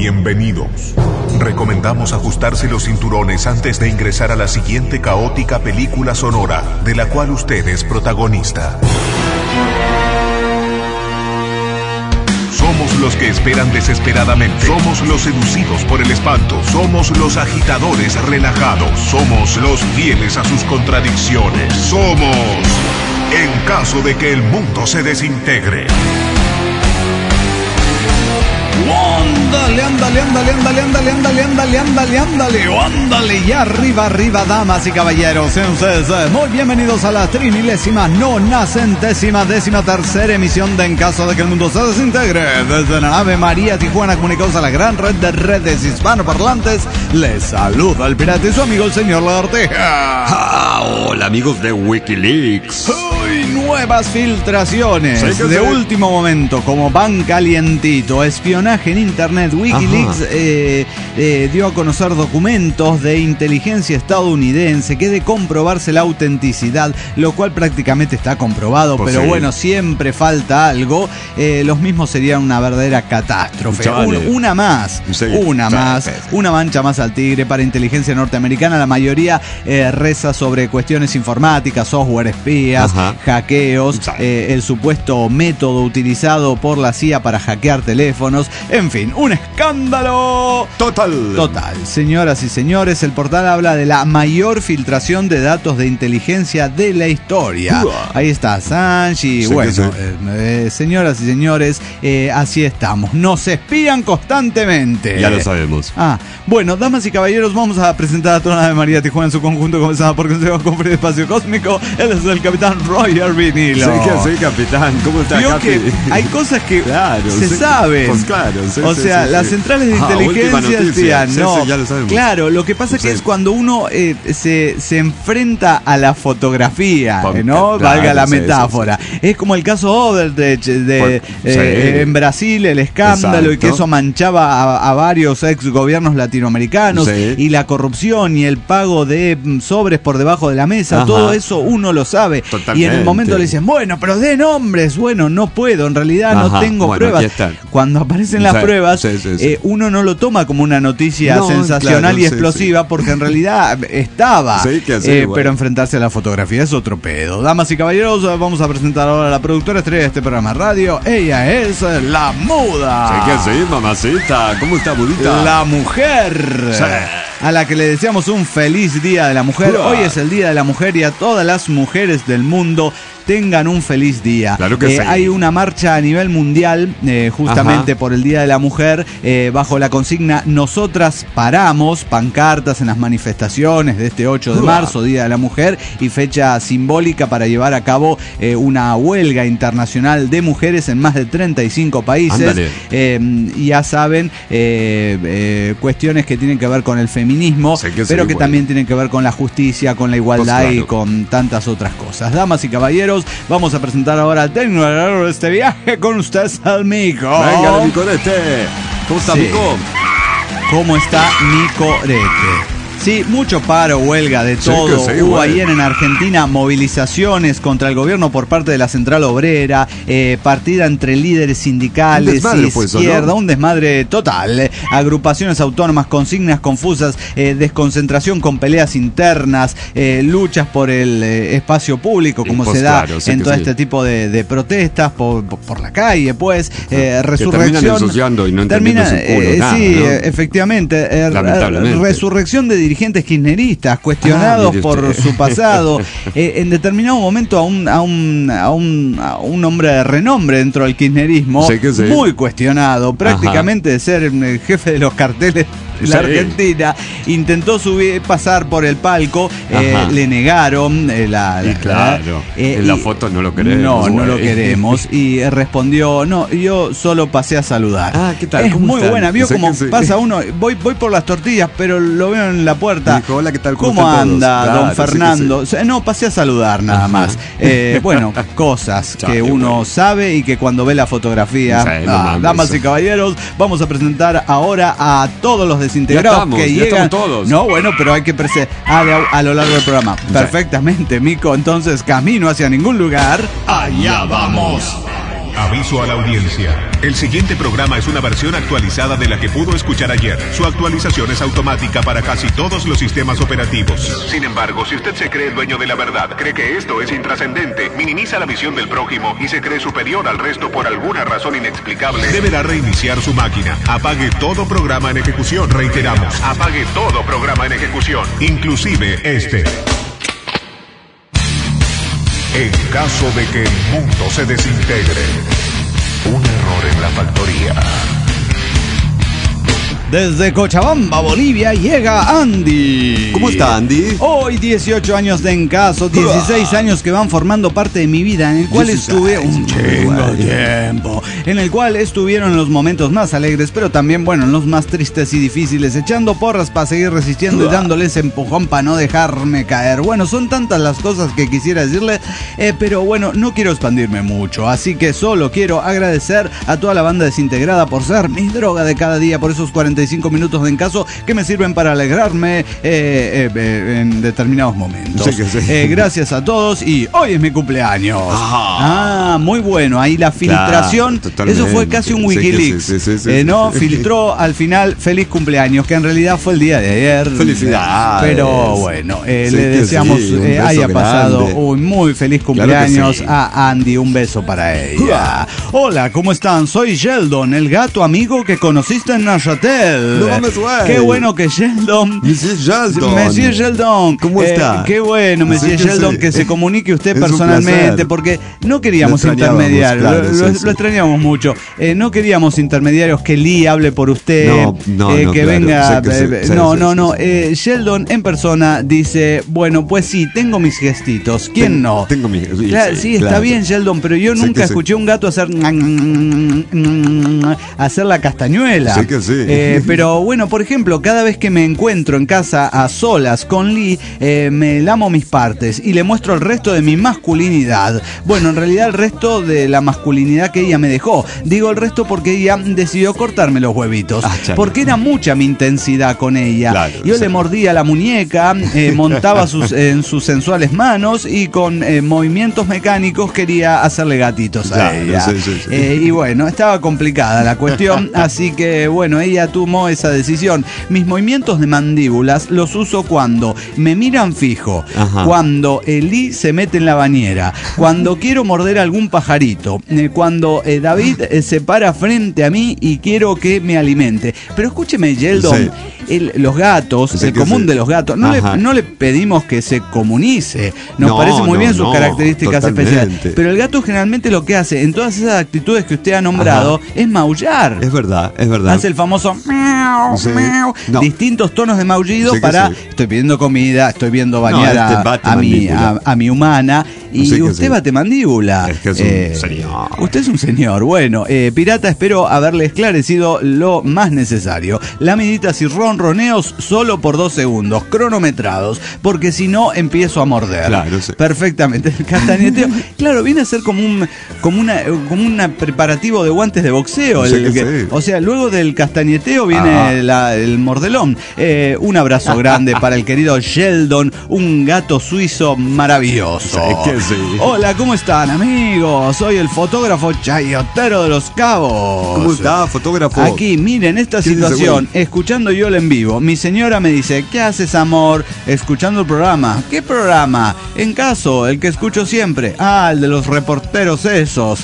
bienvenidos. Recomendamos ajustarse los cinturones antes de ingresar a la siguiente caótica película sonora, de la cual usted es protagonista. Somos los que esperan desesperadamente. Somos los seducidos por el espanto. Somos los agitadores relajados. Somos los fieles a sus contradicciones. Somos, en caso de que el mundo se desintegre. Ándale, y arriba, damas y caballeros, sean ustedes muy bienvenidos a la 39ª emisión de En caso de que el mundo se desintegre. Desde la nave María Tijuana, comunicados a la gran red de redes hispanoparlantes, les saluda el pirata y su amigo el señor Lagartija. Hola amigos de Wikileaks. Nuevas filtraciones de último momento, como van calientito. Espionaje en internet. Wikileaks dio a conocer documentos de inteligencia estadounidense que de comprobarse la autenticidad, lo cual prácticamente está comprobado, pues pero sí. Bueno, siempre falta algo. Los mismos serían una verdadera catástrofe. Una mancha más al tigre para inteligencia norteamericana. La mayoría reza sobre cuestiones informáticas, software espías, hackeos, el supuesto método utilizado por la CIA para hackear teléfonos. En fin, un escándalo total. Señoras y señores, el portal habla de la mayor filtración de datos de inteligencia de la historia. Ahí está Assange y señoras y señores, así estamos. Nos espían constantemente. Ya lo sabemos. Bueno, damas y caballeros, vamos a presentar a toda la nave María Tijuana en su conjunto, comenzada por Consejo Confre de Espacio Cósmico. Él es el capitán Roger Vinilo. Sí, capitán. ¿Cómo está, Capi? Que hay cosas que se saben. Pues claro. Las centrales de inteligencia decían, ya lo sabemos. Claro, lo que pasa que es cuando uno se enfrenta a la fotografía, ¿no? Valga la metáfora. Es como el caso Odebrecht en Brasil, el escándalo. Exacto. Y que eso manchaba a varios ex gobiernos latinoamericanos, y la corrupción y el pago de sobres por debajo de la mesa. Todo eso uno lo sabe. Totalmente. Y en el momento le dicen, bueno, pero de nombres. Bueno, no puedo, en realidad no tengo pruebas. Cuando aparecen las pruebas, uno no lo toma como una noticia sensacional y explosiva, porque en realidad estaba. Pero enfrentarse a la fotografía es otro pedo. Damas y caballeros, vamos a presentar ahora a la productora estrella de este programa de radio. Ella es la Muda. Sí, mamacita. ¿Cómo está, Mudita? La mujer. A la que le deseamos un feliz Día de la Mujer. Hoy es el Día de la Mujer y a todas las mujeres del mundo tengan un feliz día. Claro que sí. Hay una marcha a nivel mundial justamente por el Día de la Mujer, bajo la consigna Nosotras Paramos, pancartas en las manifestaciones de este 8 de marzo, Día de la Mujer, y fecha simbólica para llevar a cabo una huelga internacional de mujeres en más de 35 países. Y ya saben, cuestiones que tienen que ver con el feminismo, pero que también tienen que ver con la justicia, con la igualdad y con tantas otras cosas. Damas y caballeros, vamos a presentar ahora al técnico de este viaje con ustedes, al Mico. Venga, Mico Rete. ¿Cómo está, Mico? ¿Cómo está Mico Rete? Sí, mucho paro, huelga, de todo. Hubo ayer en Argentina movilizaciones contra el gobierno por parte de la Central Obrera, partida entre líderes sindicales y izquierda, un desmadre total. Agrupaciones autónomas, consignas confusas, desconcentración con peleas internas, luchas por el espacio público, como se da en todo este tipo de protestas por la calle, pues. Resurrección. Que terminan ensuciando y no entendiendo su culo, nada, efectivamente. Lamentablemente. Resurrección de dirigentes kirchneristas cuestionados por su pasado. En determinado momento a un hombre de renombre dentro del kirchnerismo, muy cuestionado, prácticamente de ser el jefe de los carteles de la Argentina, intentó pasar por el palco, le negaron en la foto no lo queremos. No lo queremos. Y respondió, no, yo solo pasé a saludar. ¿Qué tal? Es muy buena, vio cómo pasa uno, voy por las tortillas, pero lo veo en la puerta. Dijo, hola, ¿qué tal? ¿Cómo anda, don Fernando? No, pasé a saludar nada más. Bueno, cosas que uno sabe y que cuando ve la fotografía, damas y caballeros, vamos a presentar ahora a todos los desintegrados que llegan. Todos. No, bueno, pero hay que a lo largo del programa. Perfectamente, Mico. Entonces, camino hacia ningún lugar. Allá vamos. Aviso a la audiencia. El siguiente programa es una versión actualizada de la que pudo escuchar ayer. Su actualización es automática para casi todos los sistemas operativos. Sin embargo, si usted se cree dueño de la verdad, cree que esto es intrascendente, minimiza la visión del prójimo y se cree superior al resto por alguna razón inexplicable, deberá reiniciar su máquina. Apague todo programa en ejecución. Reiteramos, apague todo programa en ejecución, inclusive este. En caso de que el mundo se desintegre, un error en la factoría. Desde Cochabamba, Bolivia, llega Andy. ¿Cómo está, Andy? Hoy 18 años de Encaso, 16 años que van formando parte de mi vida, en el cual estuve un chingo de tiempo, en el cual estuvieron los momentos más alegres, pero también, bueno, los más tristes y difíciles, echando porras para seguir resistiendo y dándoles empujón para no dejarme caer. Bueno, son tantas las cosas que quisiera decirle, pero bueno, no quiero expandirme mucho, así que solo quiero agradecer a toda la banda desintegrada por ser mi droga de cada día, por esos 45 minutos de Encaso que me sirven para alegrarme en determinados momentos. Sí. Gracias a todos y hoy es mi cumpleaños. Muy bueno. Ahí la filtración, claro, eso fue casi un Wikileaks. Sí, ¿no? Filtró al final feliz cumpleaños, que en realidad fue el día de ayer. Felicidades. Pero bueno, le deseamos haya pasado un muy feliz cumpleaños a Andy. Un beso para ella. Hola, ¿cómo están? Soy Sheldon, el gato amigo que conociste en Neuchâtel. Qué bueno que Sheldon. Monsieur Sheldon. ¿Cómo está? Qué bueno, Monsieur Sheldon, que se comunique usted personalmente, porque no queríamos intermediarios. Lo extrañamos mucho. No queríamos intermediarios que Lee hable por usted. Que venga. Sheldon en persona dice: bueno, pues sí, tengo mis gestitos. ¿Quién no? Tengo mis gestitos. Sí, está bien, Sheldon, pero yo nunca escuché a un gato hacer la castañuela. Sí que sí. Pero bueno, por ejemplo, cada vez que me encuentro en casa a solas con Lee, me lamo mis partes y le muestro el resto de mi masculinidad. Bueno, en realidad el resto de la masculinidad que ella me dejó. Digo el resto porque ella decidió cortarme los huevitos. Porque era mucha mi intensidad con ella. Claro, yo le mordía la muñeca, montaba en sus sensuales manos y con movimientos mecánicos quería hacerle gatitos a ella. Y bueno, estaba complicada la cuestión, así que bueno, ella tomó esa decisión. Mis movimientos de mandíbulas los uso cuando me miran fijo, cuando Lee se mete en la bañera, cuando quiero morder algún pajarito, cuando David se para frente a mí y quiero que me alimente. Pero escúcheme, Sheldon, los gatos, el común de los gatos, no le pedimos que se comunice, nos parece muy bien sus características especiales, pero el gato generalmente lo que hace en todas esas actitudes que usted ha nombrado es maullar. Es verdad. Hace el famoso miau, miau, distintos tonos de maullido para estoy pidiendo comida, estoy viendo bañar a mi humana y usted bate mandíbula. Es que es un señor. Usted es un señor. Bueno, pirata, espero haberle esclarecido lo más necesario. Lamiditas y ronroneos solo por 2 segundos, cronometrados, porque si no empiezo a morder. Claro, sí. Perfectamente. El castañeteo, claro, viene a ser como un preparativo de guantes de boxeo. O sea, luego del castañeteo viene el mordelón. Un abrazo grande para el querido Sheldon, un gato suizo maravilloso. Hola, ¿cómo están, amigos? Soy el fotógrafo chayotero de Los Cabos. ¿Cómo está, fotógrafo? Aquí, miren, esta situación, escuchando yo en vivo, mi señora me dice: ¿qué haces, amor? Escuchando el programa. ¿Qué programa? Encaso, el que escucho siempre. El de los reporteros esos.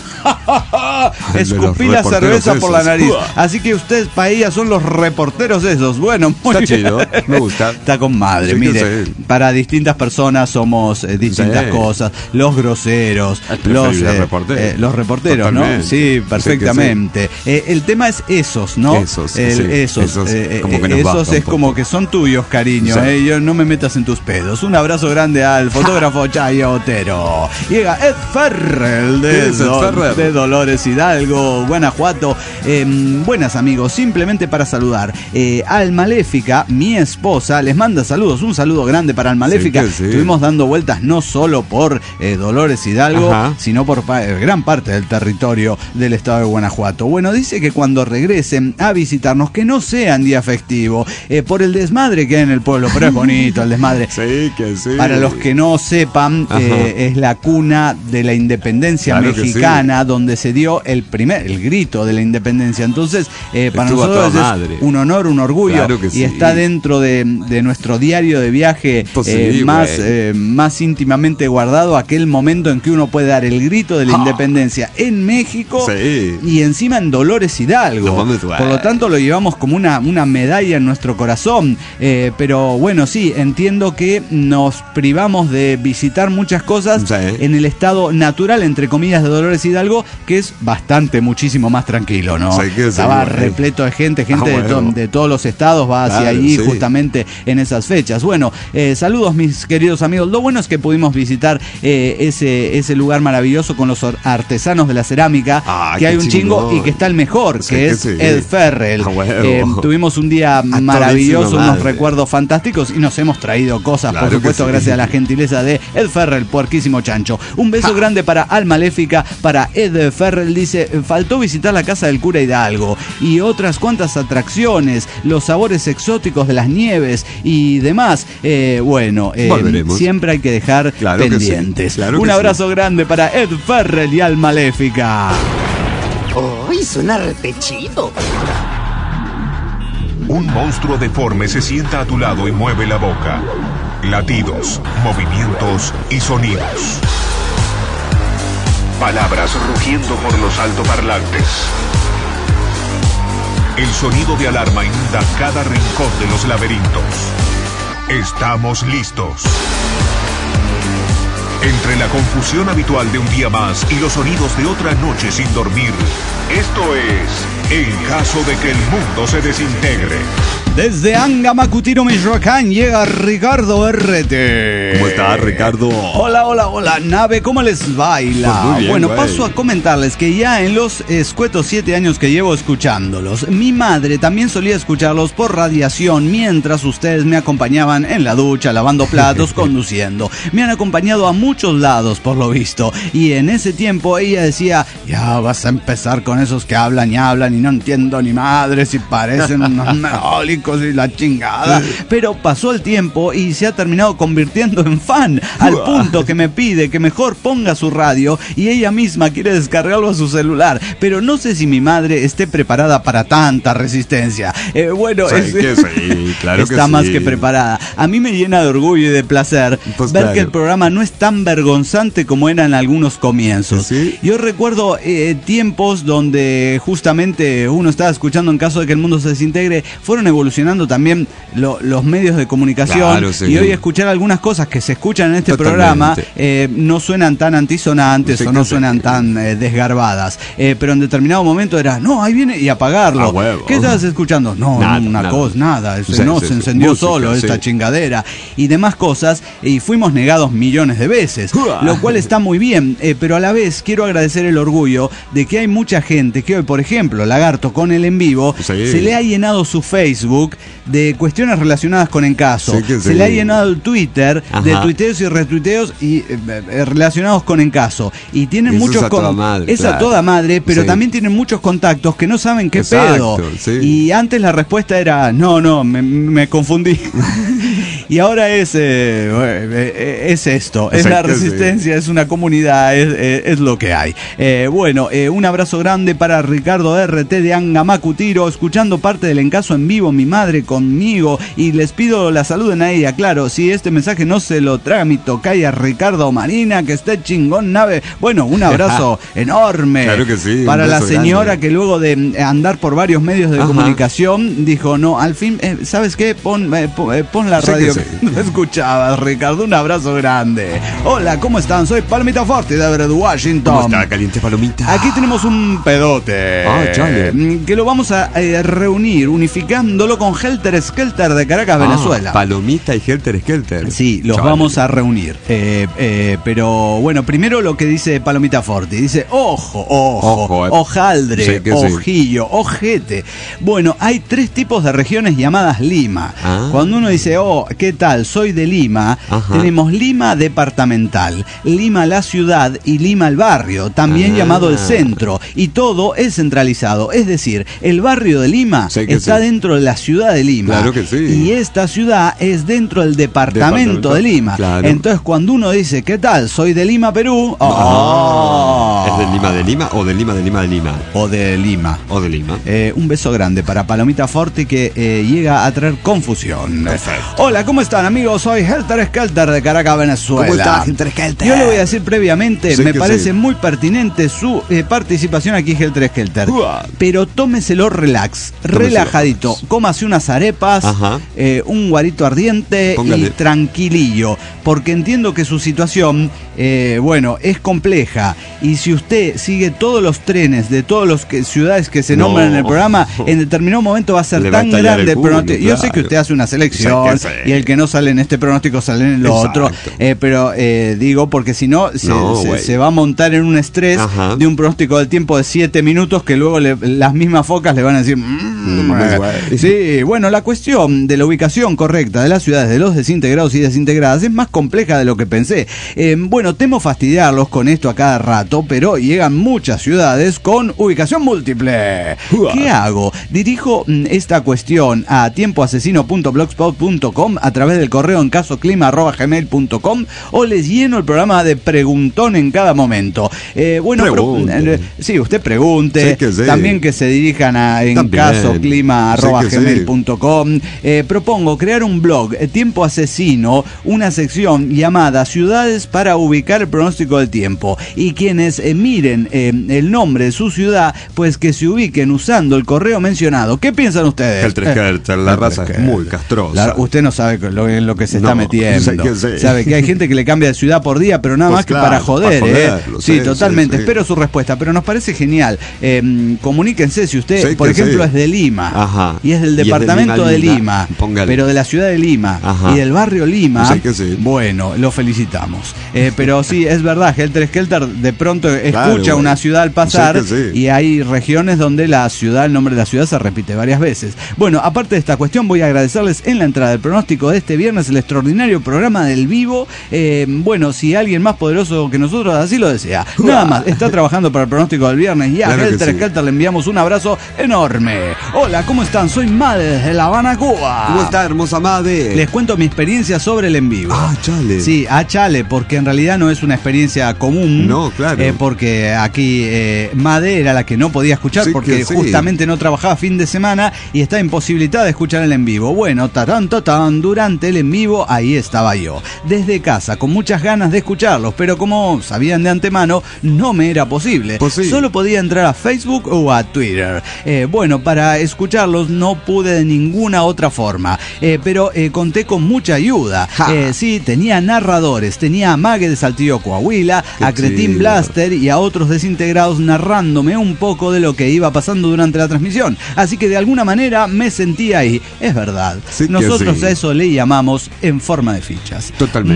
Escupí la cerveza por la nariz. Así que ustedes para ella son los reporteros esos. Bueno, muy está chido, me gusta. Está con madre. Mire, para distintas personas somos distintas cosas. Los groseros, los reporteros, totalmente. ¿no? Sí, perfectamente. El tema es esos, ¿no? Esos es como que son tuyos, cariño. Yo no me metas en tus pedos. Un abrazo grande al fotógrafo chayotero. Llega Ed Ferrell de Dolores Hidalgo, Guanajuato. Buenas, amigos, simplemente para saludar. Almaléfica, mi esposa, les manda saludos. Un saludo grande para Almaléfica. Estuvimos dando vueltas no solo por Dolores Hidalgo, sino por gran parte del territorio del estado de Guanajuato. Bueno, dice que cuando regresen a visitarnos, que no sea en día festivo, por el desmadre que hay en el pueblo, pero es bonito el desmadre. Sí, que sí. Para los que no sepan, es la cuna de la independencia mexicana, donde se dio el grito de la independencia. Entonces, para nosotros es un honor, un orgullo, y está dentro de nuestro diario de viaje más íntimamente guardado, aquel momento en que uno puede dar el grito de la independencia en México y encima en Dolores Hidalgo. Por lo tanto, lo llevamos como una medalla en nuestro corazón. Pero bueno, sí, entiendo que nos privamos de visitar muchas cosas en el estado natural, entre comillas, de Dolores Hidalgo, que es muchísimo más tranquilo, ¿no? Estaba repleto de gente de todos los estados va hacia allí justamente en esas fechas. Bueno, saludos mis queridos amigos. Lo bueno es que pudimos visitar ese lugar maravilloso con los artesanos de la cerámica, que hay un chingo y que está el mejor, que es Ed Ferrell. Tuvimos un día maravilloso, unos recuerdos fantásticos y nos hemos traído cosas, por supuesto, gracias a la gentileza de Ed Ferrell, puerquísimo chancho. Un beso grande para Almaléfica, para Ed Ferrell. Dice, faltó visitar la casa del cura Hidalgo y otras cuantas atracciones, los sabores exóticos de las nieves y demás. Siempre hay que dejar pendientes. Un abrazo grande para Ed Ferrell y Almaléfica. ¡Uy, suena re chido! Un monstruo deforme se sienta a tu lado y mueve la boca. Latidos, movimientos y sonidos. Palabras rugiendo por los altoparlantes. El sonido de alarma inunda cada rincón de los laberintos. Estamos listos. Entre la confusión habitual de un día más y los sonidos de otra noche sin dormir, esto es En Caso de que el Mundo se Desintegre. Desde Angamacutiro, Michoacán, llega Ricardo RT. ¿Cómo estás, Ricardo? Hola, nave, ¿cómo les baila? Pues muy bien, bueno, paso a comentarles que ya en los escuetos 7 años que llevo escuchándolos, mi madre también solía escucharlos por radiación mientras ustedes me acompañaban en la ducha, lavando platos, conduciendo. Me han acompañado a muchos lados, por lo visto, y en ese tiempo ella decía, ya vas a empezar con esos que hablan y no entiendo ni madre, si parecen unos mejólicos y la chingada. Pero pasó el tiempo y se ha terminado convirtiendo en fan, al punto que me pide que mejor ponga su radio y ella misma quiere descargarlo a su celular. Pero no sé si mi madre esté preparada para tanta resistencia. Está más que preparada. A mí me llena de orgullo y de placer ver que el programa no es tan vergonzante como era en algunos comienzos. Yo recuerdo tiempos donde justamente uno estaba escuchando En Caso de que el Mundo se Desintegre, fueron evolucionando también los medios de comunicación, y hoy escuchar algunas cosas que se escuchan en este programa no suenan tan antisonantes o no suenan tan desgarbadas, pero en determinado momento era, no, ahí viene, y apagarlo. ¿Qué estabas escuchando? No, nada, se encendió solo esta chingadera y demás cosas, y fuimos negados millones de veces, lo cual está muy bien, pero a la vez quiero agradecer el orgullo de que hay mucha gente que hoy, por ejemplo, Lagarto con el en vivo, se le ha llenado su Facebook de cuestiones relacionadas con En Caso. Se le ha llenado el Twitter de tuiteos y retuiteos y relacionados con En Caso. Y tienen muchos... a toda madre, pero también tienen muchos contactos que no saben qué pedo. Y antes la respuesta era, no, me confundí. Y ahora es esto, es la resistencia, es una comunidad, es lo que hay. Un abrazo grande para Ricardo RT de Angamacutiro, escuchando parte del En Caso en vivo, mi madre conmigo, y les pido la saluden a ella. Claro, si este mensaje no se lo trae a mi tocaya Ricardo Marina, que esté chingón, nave. Bueno, un abrazo enorme para la señora que luego de andar por varios medios de comunicación dijo, no, al fin, ¿sabes qué? Pon la radio. No escuchabas, Ricardo. Un abrazo grande. Hola, ¿cómo están? Soy Palomita Forte de Everett, Washington. ¿Cómo está, caliente Palomita? Aquí tenemos un pedote que lo vamos a reunir, unificándolo con Helter Skelter de Caracas, Venezuela. Palomita y Helter Skelter. Sí, los vamos a reunir. Pero bueno, primero lo que dice Palomita Forte. Dice, ojo, hojaldre, ojillo, ojete. Bueno, hay 3 tipos de regiones llamadas Lima. Cuando uno dice, ¿qué tal? Soy de Lima. Ajá. Tenemos Lima departamental, Lima la ciudad y Lima el barrio, también llamado el centro. Y todo es centralizado. Es decir, el barrio de Lima está dentro de la ciudad de Lima. Claro que sí. Y esta ciudad es dentro del departamento de Lima. Claro. Entonces, cuando uno dice, ¿qué tal? Soy de Lima, Perú. ¿Es de Lima o de Lima de Lima? O de Lima. O de Lima. Un beso grande para Palomita Forti que llega a traer confusión. Perfecto. Hola, ¿cómo están, amigos? Soy Helter Skelter de Caracas, Venezuela. ¿Cómo estás, Helter Skelter? Yo le voy a decir previamente, Sí me que parece sí. muy pertinente su participación aquí, Helter Skelter. Pero tómeselo relax, relajadito. Cómase unas arepas, Ajá. Un guarito ardiente Póngale. y tranquilillo. Porque entiendo que su situación, bueno, es compleja. Y si usted sigue todos los trenes de todas las ciudades que se nombran en el programa, en determinado momento va a ser Le va a tan estallar grande el el culo, pronóstico. Yo sé claro. que usted hace una selección Sí. y el que no sale en este pronóstico sale en el otro. Pero digo, porque si no, se va a montar en un estrés de un pronóstico del tiempo de 7 minutos que luego las mismas focas le van a decir... Sí, bueno, la cuestión de la ubicación correcta de las ciudades de los desintegrados y desintegradas es más compleja de lo que pensé. Bueno, temo fastidiarlos con esto a cada rato, pero llegan muchas ciudades con ubicación múltiple. ¿Qué hago? Dirijo esta cuestión a tiempoasesino.blogspot.com a través del correo en casoclima@gmail.com o les lleno el programa de preguntón en cada momento. Bueno, sí, usted pregunte. Sí que sí. También que se dirijan a en casoclima@gmail.com. Propongo crear un blog, Tiempo Asesino, una sección llamada Ciudades para ubicar el pronóstico del tiempo. Y quienes miren el nombre de su ciudad, pues que se ubiquen usando el correo mencionado. ¿Qué piensan ustedes? La raza es muy castrosa. Usted no sabe en lo que se está metiendo. Sé que sí. Sabe que hay gente que le cambia de ciudad por día, pero nada Pues más que claro, para joder. para joderlo, Sí, sí, totalmente. sí. Espero su respuesta, pero nos parece genial. Comuníquense si usted, Sí por que ejemplo, sí. es de Lima. Ajá. Y es del departamento de Lima, Póngale. pero de la ciudad de Lima. Ajá. Y del barrio Lima. Sí que sí. Bueno, lo felicitamos. Pero sí, es verdad, Helter Skelter de pronto escucha Claro, una ciudad al pasar Sí que sí. y hay regiones donde el nombre de la ciudad se repite varias veces. Bueno, aparte de esta cuestión, voy a agradecerles en la entrada del pronóstico de este viernes el extraordinario programa del vivo. Bueno, si alguien más poderoso que nosotros así lo desea. Nada más, está trabajando para el pronóstico del viernes y a Claro que Helter sí. Skelter le enviamos un abrazo enorme. Hola, ¿cómo están? Soy Made desde La Habana, Cuba. ¿Cómo está, hermosa Made? Les cuento mi experiencia sobre el en vivo. Chale. Sí, chale, porque en realidad no es una experiencia común. No, claro. Porque aquí Made era la que no podía escuchar Sí porque que sí. justamente no trabajaba fin de semana y está imposibilitada de escuchar el en vivo. Bueno, durante el en vivo ahí estaba yo, desde casa, con muchas ganas de escucharlos, pero como sabían de antemano, no me era posible. Pues sí. Solo podía entrar a Facebook o a Twitter. Bueno, para escucharlos no pude de ninguna otra forma, pero conté con mucha ayuda. Sí, tenía narradores, tenía a Mague de Saltillo, Coahuila, Qué a Cretín chido. Blaster y a otros desintegrados narrándome un poco de lo que iba pasando durante la transmisión. Así que de alguna manera me sentí ahí. Es verdad. Sí que Nosotros sí. a eso le llamamos en forma de fichas. Totalmente.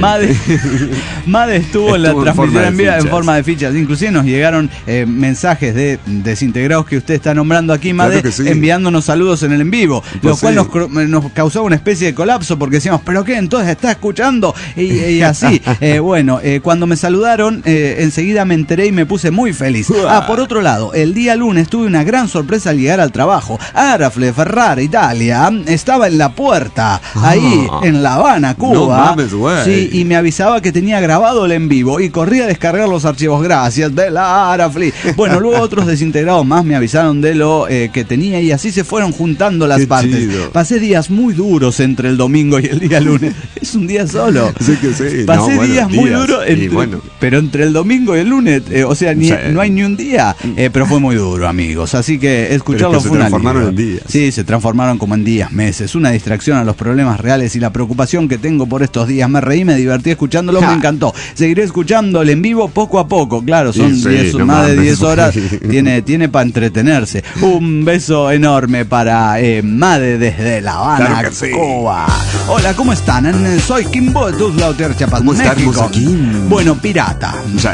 Made estuvo en la Estuvo en transmisión forma de en vivo en fichas. forma de fichas. Inclusive nos llegaron mensajes de desintegrados que usted está nombrando aquí, Made, Claro que sí. enviándonos saludos en el en vivo, lo Pues cual sí. nos causaba una especie de colapso porque decíamos, ¿pero qué? Entonces está escuchando y así. Bueno, cuando me saludaron, enseguida me enteré y me puse muy feliz. Por otro lado, el día lunes tuve una gran sorpresa al llegar al trabajo. Arafle, Ferrara, Italia, estaba en la puerta, ahí en La Habana, Cuba. No mames, güey. Sí, y me avisaba que tenía grabado el en vivo y corría a descargar los archivos. Gracias, de la Arafli. Bueno, luego otros desintegrados más me avisaron de lo que tenía y así se fueron juntando las Qué partes. chido. Pasé días muy duros entre el domingo y el día lunes. Es un día solo. Sí que sí. Pasé No, bueno, días muy días. duros, Y bueno. pero entre el domingo y el lunes, o sea, Sí. no hay ni un día, pero fue muy duro, amigos. Así que escucharlo Pero es que fue se un transformaron alivio. en días. Sí, se transformaron como en días, meses. Una distracción a los problemas reales y la preocupación que tengo por estos días. Me reí, me divertí escuchándolo, me encantó. Seguiré escuchándolo en vivo poco a poco. Claro, son Sí, 10, no más de mames. 10 horas. Tiene para entretenerse. Un beso enorme para Made desde La Habana, Claro que sí. Cuba. Hola, ¿cómo están? Soy Kimbo de Tuslauter, Chiapas, ¿Cómo está, México. hermosa Kim? Bueno, pirata.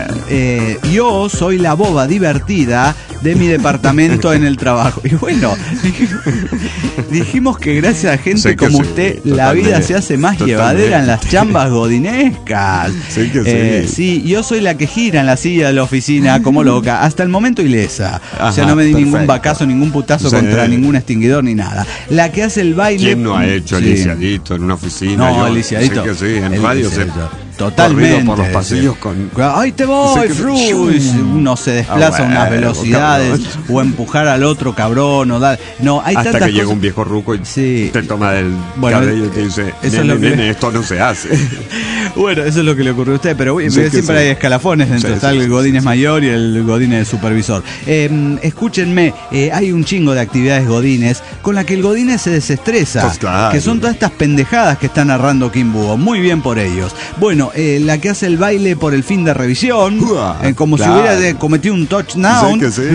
Yo soy la boba divertida de mi departamento en el trabajo. Y bueno, dijimos que gracias a gente Sí que como sí, usted, la totalmente. vida se hace más llevadera en las chambas godinescas. Sí que sí. Sí, yo soy la que gira en la silla de la oficina como loca, hasta el momento ilesa. Ajá, o sea, no me di ningún perfecto. bacazo, ningún putazo contra ningún extinguidor ni nada. La que hace el baile... ¿Quién no ha hecho Sí. lisiadito en una oficina? No, lisiadito. Sí que sí, en El radio se... lisiadito. Totalmente. Corrido por los pasillos con... ¡Ay, te voy, Sí que- Frus! Uno se desplaza a unas velocidades, cabrón. o empujar al otro cabrón, o dar... No, hay Hasta tantas que llega cosas... un viejo ruco y Sí. te toma del Bueno, cabello y te dice, eso es lo que- nene, esto no se hace. Bueno, eso es lo que le ocurrió a usted, pero Sí, siempre que sí. hay escalafones dentro. Sí, Está sí, el sí, Godínez sí. mayor y el Godínez supervisor. Escúchenme, hay un chingo de actividades Godínez con la que el Godínez se desestresa. Pues claro. Que son todas estas pendejadas que está narrando Kim Búho. Muy bien por ellos. Bueno, la que hace el baile por el fin de revisión, Uah, como claro. si hubiera cometido un touchdown. Sí que sí.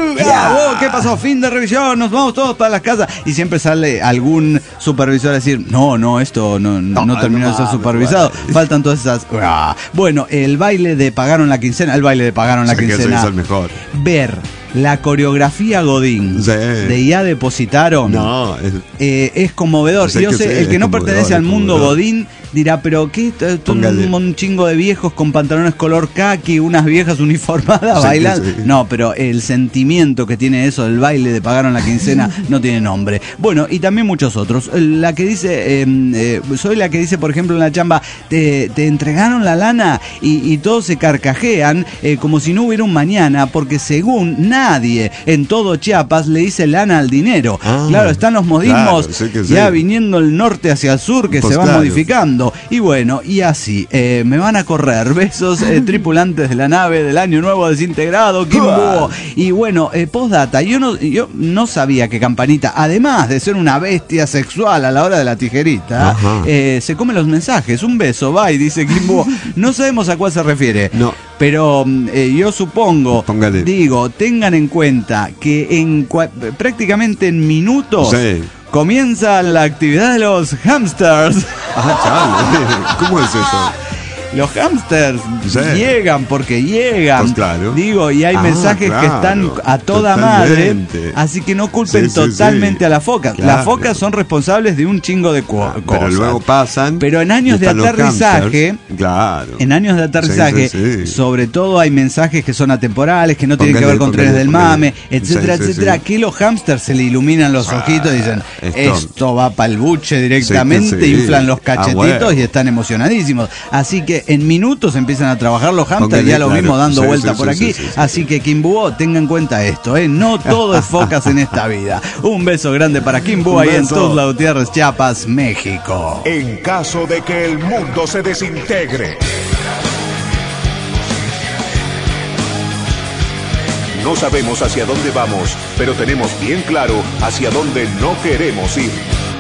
¿Qué pasó? Fin de revisión, nos vamos todos para las casas. Y siempre sale algún supervisor a decir, no, esto no terminó de ser supervisado. Faltan todas esas... Bueno, el baile de pagaron la quincena, Sí que sí, quincena. es el mejor. Ver la coreografía Godín Sí. de Ya Depositaron. No, Es conmovedor. Sí Yo que sé, sí, el que es no conmovedor, pertenece al es mundo conmovedor. Godín dirá, pero ¿qué? Póngale. Un chingo de viejos con pantalones color khaki, unas viejas uniformadas Sí que bailando. sí. No, pero el sentimiento que tiene eso, el baile de pagaron la quincena, no tiene nombre. Bueno, y también muchos otros. La que dice, soy la que dice, por ejemplo, en la chamba, te entregaron la lana y todos se carcajean como si no hubiera un mañana, porque según nadie en todo Chiapas le dice lana al dinero. Ah, claro, están los modismos claro, sí que sí. ya viniendo el norte hacia el sur que Pues se van claro. modificando. Y bueno, y así, me van a correr. Besos, tripulantes de la nave del Año Nuevo desintegrado, Kim Búho. Y bueno, postdata, yo no sabía que Campanita, además de ser una bestia sexual a la hora de la tijerita, Ajá. se come los mensajes. Un beso, bye, dice Kim Búho. No sabemos a cuál se refiere. No. Pero yo supongo, Póngale. digo, tengan en cuenta que prácticamente en minutos Sí. comienza la actividad de los hamsters. Chale. ¿Cómo es eso? Los hamsters Sí. llegan porque llegan. Pues claro. Digo, y hay mensajes que están claro. a toda Totalmente. madre. Así que no culpen Sí, sí, totalmente sí. a las focas. Claro. Las focas son responsables de un chingo de cosas. Pero luego pasan. Pero en años y de están los aterrizaje, hamsters. Claro. En años de aterrizaje, Sí, sí, sí. sobre todo hay mensajes que son atemporales, que no tienen que Póngale, ver con trenes póngale, del póngale. mame, etcétera, Sí, sí, etcétera. sí. Que los hamsters se le iluminan los ojitos y dicen, esto va para el buche directamente, Sí, que sí. inflan los cachetitos bueno. y están emocionadísimos. Así que en minutos empiezan a trabajar los hamsters, Póngale, ya lo claro. vimos dando Sí, vuelta sí, por sí, aquí. sí, sí, sí. Así que Kim Búho, tenga en cuenta esto, no todo es focas en esta vida. Un beso grande para Kim Búho Un ahí en beso. Tuxtla Gutiérrez, Chiapas, México. En caso de que el mundo se desintegre. No sabemos hacia dónde vamos, pero tenemos bien claro hacia dónde no queremos ir.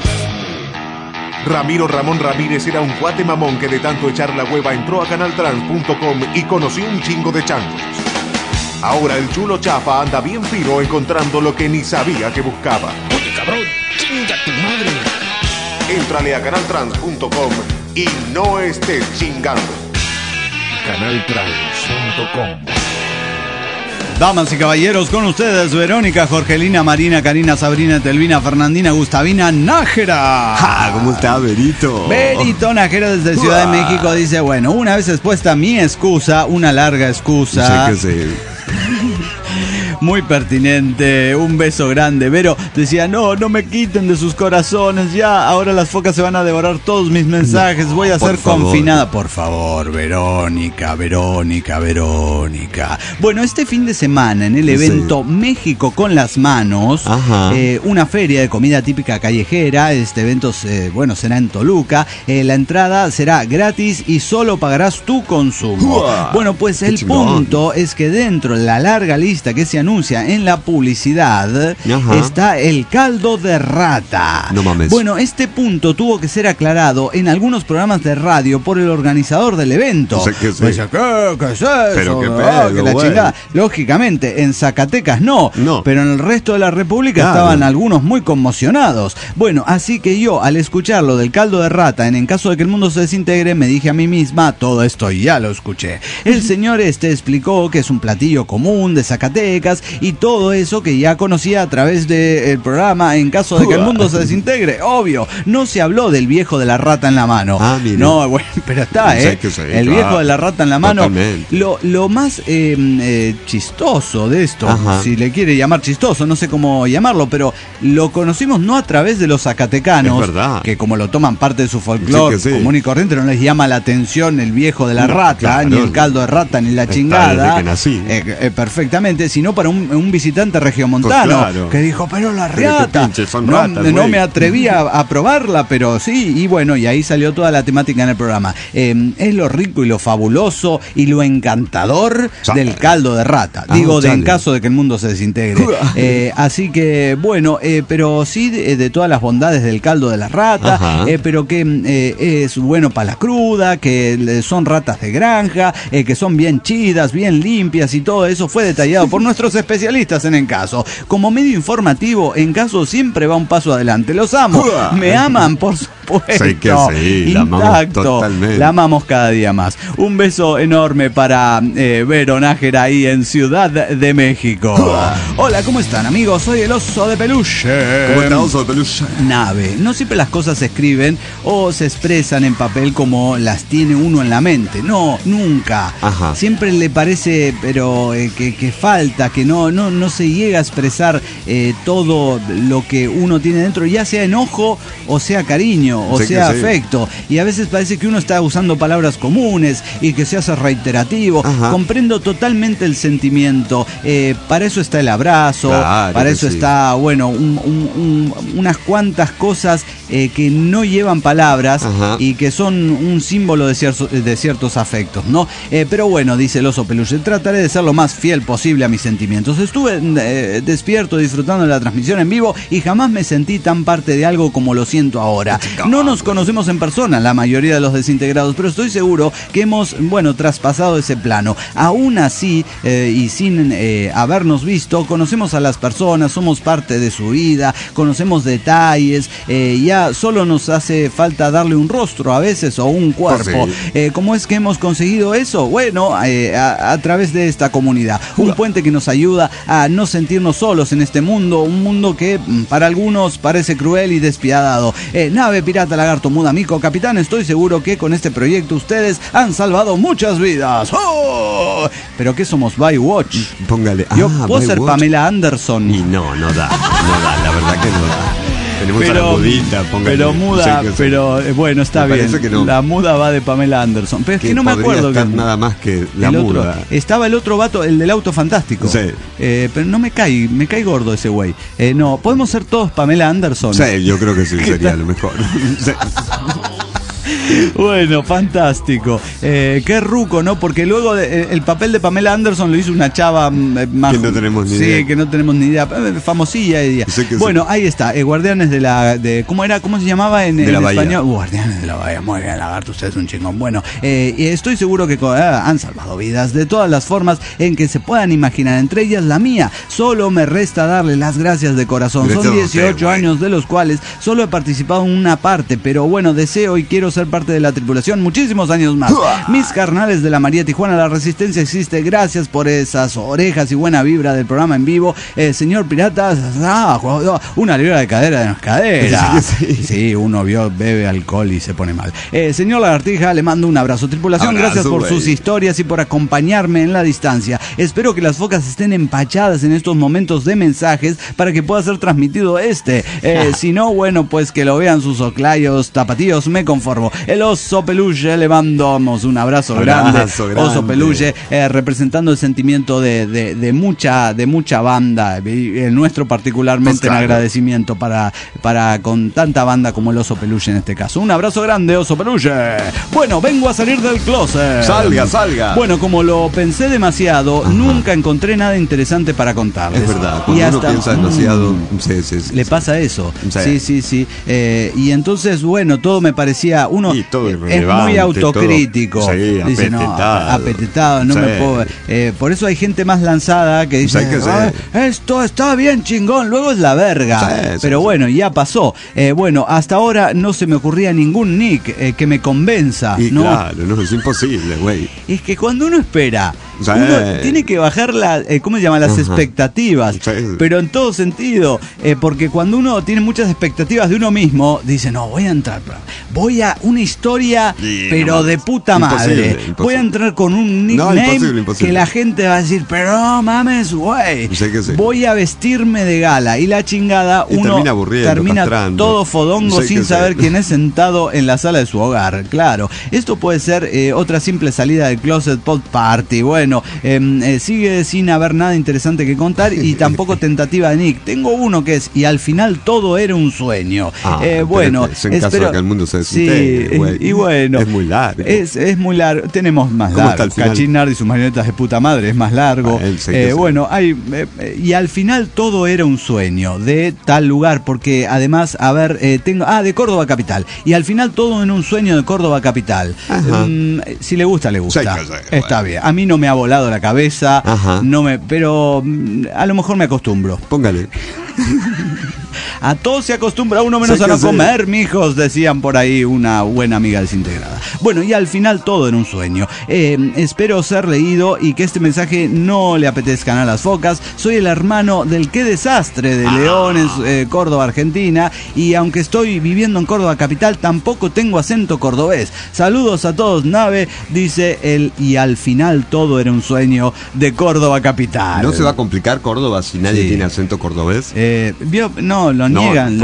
Ramiro Ramón Ramírez era un cuate mamón que de tanto echar la hueva entró a canaltrans.com y conoció un chingo de changos. Ahora el chulo chafa anda bien fino encontrando lo que ni sabía que buscaba. Oye, cabrón, chinga tu madre. Éntrale a canaltrans.com y no estés chingando. Canaltrans.com. Damas y caballeros, con ustedes Verónica, Jorgelina, Marina, Karina, Sabrina, Telvina, Fernandina, Gustavina, Nájera. ¿Cómo está, Berito? Berito Nájera desde Ciudad de México dice, bueno, una vez expuesta mi excusa, una larga excusa. Sí que sí. Muy pertinente, un beso grande. Vero decía, no me quiten de sus corazones, ya, ahora las focas se van a devorar todos mis mensajes, voy a por ser favor. confinada. Por favor, Verónica. Bueno, este fin de semana en el evento México con las manos, Ajá. una feria de comida típica callejera, este evento será en Toluca, la entrada será gratis y solo pagarás tu consumo. Uah, Bueno, pues qué el chingón. punto es que dentro de la larga lista que se anuncia en la publicidad Ajá. está el caldo de rata. No mames. Bueno, este punto tuvo que ser aclarado en algunos programas de radio por el organizador del evento. Sí que sí. Pues, ¿qué es eso? Pero qué Ah, pedo, que la güey. chingada. Lógicamente, en Zacatecas no, pero en el resto de la República Claro. estaban algunos muy conmocionados. Bueno, así que yo, al escuchar lo del caldo de rata, en caso de que el mundo se desintegre, me dije a mí misma, todo esto ya lo escuché. El señor explicó que es un platillo común de Zacatecas, noticias y todo eso que ya conocía a través del programa En caso de que el mundo se desintegre. Obvio, no se habló del viejo de la rata en la mano. Mira. No, bueno, pero está, el viejo de la rata en la mano. Lo más chistoso de esto, si le quiere llamar chistoso, no sé cómo llamarlo, pero lo conocimos no a través de los zacatecanos, que como lo toman parte de su folclore común y corriente, no les llama la atención el viejo de la rata, ni el caldo de rata, ni la chingada, perfectamente, sino para un visitante regiomontano, que dijo, pero la rata, no me atreví a probarla, pero sí, y bueno, y ahí salió toda la temática en el programa. Es lo rico y lo fabuloso y lo encantador del caldo de rata, digo, en caso de que el mundo se desintegre. Así que, bueno, pero sí de todas las bondades del caldo de la rata, pero que es bueno para la cruda, que son ratas de granja, que son bien chidas, bien limpias, y todo eso fue detallado por nuestros especialistas en Encaso. Como medio informativo, Encaso siempre va un paso adelante. Los amo, me aman, por supuesto. Sí que sí, la amamos totalmente. La amamos cada día más. Un beso enorme para Vero Nájera ahí en Ciudad de México. Hola, ¿cómo están, amigos? Soy el oso de peluche. ¿Cómo está, oso de peluche? Nave. No siempre las cosas se escriben o se expresan en papel como las tiene uno en la mente. No, nunca. Siempre le parece, pero que falta, que no se llega a expresar todo lo que uno tiene dentro, ya sea enojo o sea cariño o sea afecto. Y a veces parece que uno está usando palabras comunes y que se hace reiterativo. Comprendo totalmente el sentimiento. Para eso está el abrazo, para eso está, bueno, unas cuantas cosas que no llevan palabras y que son un símbolo de ciertos afectos, ¿no? Pero bueno, dice el oso peluche, trataré de ser lo más fiel posible a mis sentimientos. Estuve despierto disfrutando de la transmisión en vivo y jamás me sentí tan parte de algo como lo siento ahora. No nos conocemos en persona, la mayoría de los desintegrados, pero estoy seguro que hemos, bueno, traspasado ese plano. Aún así, y sin habernos visto, conocemos a las personas, somos parte de su vida, conocemos detalles, ya solo nos hace falta darle un rostro a veces o un cuerpo. ¿Cómo es que hemos conseguido eso? Bueno, a través de esta comunidad. Un puente que nos ayuda a no sentirnos solos en este mundo, un mundo que para algunos parece cruel y despiadado. Nave Pirata Lagarto Muda Mico, capitán, estoy seguro que con este proyecto ustedes han salvado muchas vidas. ¡Oh! ¿Pero qué somos? Baywatch. Póngale. Yo puedo ser Pamela Anderson. Y no da, la verdad que no da. Tenemos a la mudita, póngale. Pero muda, pero bueno, está bien. Que no. La muda va de Pamela Anderson. Pero es que no me acuerdo. Nada más que la muda. Otro, estaba el otro vato, el del auto fantástico. Sí. Pero no me cae gordo ese güey. No, podemos ser todos Pamela Anderson. Sí, yo creo que sí, sería lo mejor. Sí. Bueno, fantástico. Qué ruco, ¿no? Porque luego el papel de Pamela Anderson lo hizo una chava más... Que no tenemos ni idea. Sí, que no tenemos ni idea. Famosilla ella. Bueno, ahí está. Guardianes de la... ¿Cómo era? ¿Cómo se llamaba en español? Guardianes de la Bahía. Muy bien, Lagarto, usted es un chingón. Bueno, estoy seguro que han salvado vidas de todas las formas en que se puedan imaginar. Entre ellas la mía. Solo me resta darle las gracias de corazón. Son 18 años de los cuales solo he participado en una parte. Pero bueno, deseo y quiero ser parte de la tripulación muchísimos años más. Mis carnales de la María Tijuana, la resistencia existe. Gracias por esas orejas y buena vibra del programa en vivo. Señor Pirata, una libra de cadera de cadera. Sí, uno bebe alcohol y se pone mal. Señor Lagartija, le mando un abrazo. Tripulación, gracias por sus historias y por acompañarme en la distancia. Espero que las focas estén empachadas en estos momentos de mensajes para que pueda ser transmitido si no, bueno, pues que lo vean sus oclayos tapatíos, me conformo. El oso peluche, le mandamos un abrazo grande. Oso peluche, representando el sentimiento de mucha banda, el nuestro particularmente, en agradecimiento para con tanta banda como el oso peluche en este caso. Un abrazo grande, oso peluche. Bueno, vengo a salir del closet. Salga. Bueno, como lo pensé demasiado, nunca encontré nada interesante para contarles. Es verdad, cuando uno piensa demasiado, le pasa eso. Sí. Y entonces, bueno, todo me parecía... Uno es muy autocrítico. Todo, sí, dice, apetetado, no me puedo... por eso hay gente más lanzada que dice, esto está bien chingón, luego es la verga. Pero bueno, ya pasó. Bueno, hasta ahora no se me ocurría ningún nick que me convenza. Y ¿no? Claro, no, es imposible, güey. Es que cuando uno espera Uno tiene que bajar ¿cómo se llama? Las expectativas, pero en todo sentido, porque cuando uno tiene muchas expectativas de uno mismo, dice, no, voy a una historia, pero de puta madre. Voy a entrar con un nickname que la gente va a decir, pero no mames, güey. Voy a vestirme de gala y la chingada, uno termina todo fodongo sin saber quién es sentado en la sala de su hogar. Claro, esto puede ser otra simple salida del closet pod party. Bueno, sigue sin haber nada interesante que contar y tampoco tentativa de Nick. Tengo uno que es, y al final todo era un sueño. Bueno, espero que el mundo se desintegre, y bueno, es muy largo. Es muy largo. Tenemos más largo. Cachinard y sus marionetas de puta madre es más largo. Bueno, y al final todo era un sueño de tal lugar, porque además, a ver, de Córdoba Capital. Y al final todo en un sueño de Córdoba Capital. Si le gusta, le gusta. Está bien. A mí no me ha volado la cabeza, pero a lo mejor me acostumbro. Póngale. A todo se acostumbra uno menos a no comer, mijos, decían por ahí una buena amiga desintegrada. Bueno, y al final todo en un sueño. Espero ser leído y que este mensaje no le apetezcan a las focas. Soy el hermano del Qué Desastre de Leones, Córdoba, Argentina, y aunque estoy viviendo en Córdoba Capital, tampoco tengo acento cordobés. Saludos a todos, nave, dice el y al final todo era un sueño de Córdoba Capital. ¿No se va a complicar Córdoba si nadie tiene acento cordobés? No, lo niegan.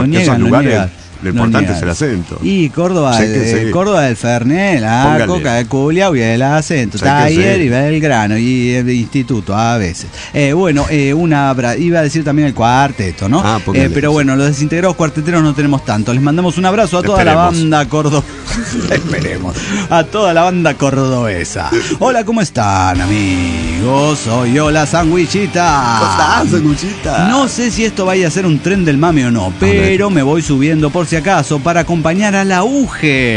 Lo importante es el acento. Y Córdoba, Córdoba del Fernet, la Coca de Culiao y el acento. Taller y Belgrano y el instituto a veces. Bueno, iba a decir también el cuarteto, ¿no? Pero bueno, los desintegrados cuarteteros no tenemos tanto. Les mandamos un abrazo a toda la banda cordobesa. Esperemos. A toda la banda cordobesa. Hola, ¿cómo están, amigos? Soy yo, la Sandwichita. ¿Cómo estás, Sandwichita? No sé si esto vaya a ser un tren del mame o no, pero me voy subiendo por si acaso para acompañar a la UGE.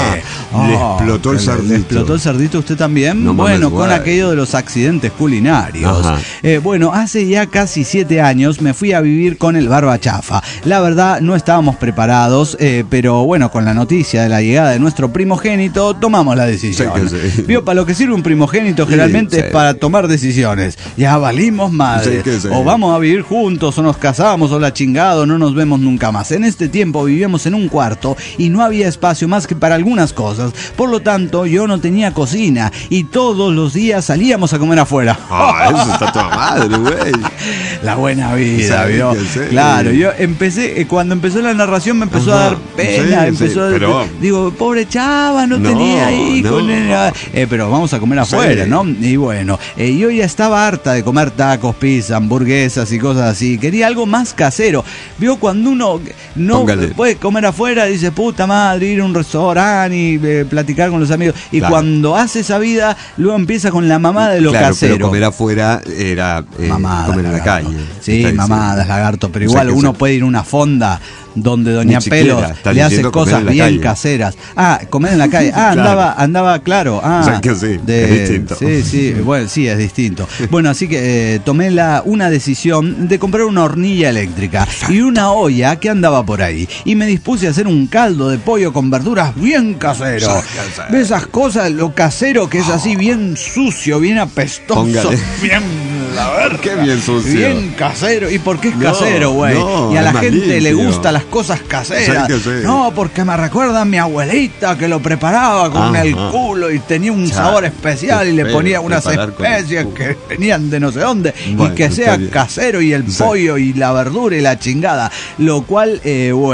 Le explotó el cerdito. ¿Le explotó el cerdito usted también? No mames, con aquello de los accidentes culinarios. Bueno, hace ya casi 7 años me fui a vivir con el Barba Chafa. La verdad, no estábamos preparados, pero bueno, con la noticia de la llegada de nuestro primogénito, tomamos la decisión. Vio, para lo que sirve un primogénito generalmente es para tomar decisiones. Ya valimos madre. O vamos a vivir juntos, o nos casamos, o la chingada, o no nos vemos nunca más. En este tiempo vivíamos en un cuarto y no había espacio más que para algunas cosas. Por lo tanto, yo no tenía cocina y todos los días salíamos a comer afuera. Eso está toda madre, güey. La buena vida, ¿vio? Claro, yo empecé, cuando empezó la narración me empezó a dar pena, digo, pobre chava, no tenía hijos, pero vamos a comer afuera, ¿no? Y bueno, yo ya estaba harta de comer tacos, pizza, hamburguesas y cosas así. Quería algo más casero. Vio, cuando uno no puede comer afuera, dice, puta madre, ir a un restaurante y platicar con los amigos. Y cuando hace esa vida, luego empieza con la mamada de lo casero. Pero comer afuera era comer en la calle. Sí, mamadas, lagarto, pero igual uno puede ir a una fonda donde Doña Pelos le hace cosas bien caseras. Comer en la calle. Andaba claro. Es distinto. Sí, bueno, sí, es distinto. Bueno, así que tomé una decisión de comprar una hornilla eléctrica y una olla que andaba por ahí. Y me dispuse a hacer un caldo de pollo con verduras bien casero. ¿Ves esas cosas? Lo casero que es así bien sucio, bien apestoso. Bien, la verdad. Qué bien sucio. Bien casero. ¿Y por qué es casero, güey? Y a la gente le gustan las cosas caseras. No, porque me recuerda a mi abuelita que lo preparaba con el culo y tenía un sabor especial y le ponía unas especias que venían de no sé dónde y que sea casero y el pollo y la verdura y la chingada. Lo cual,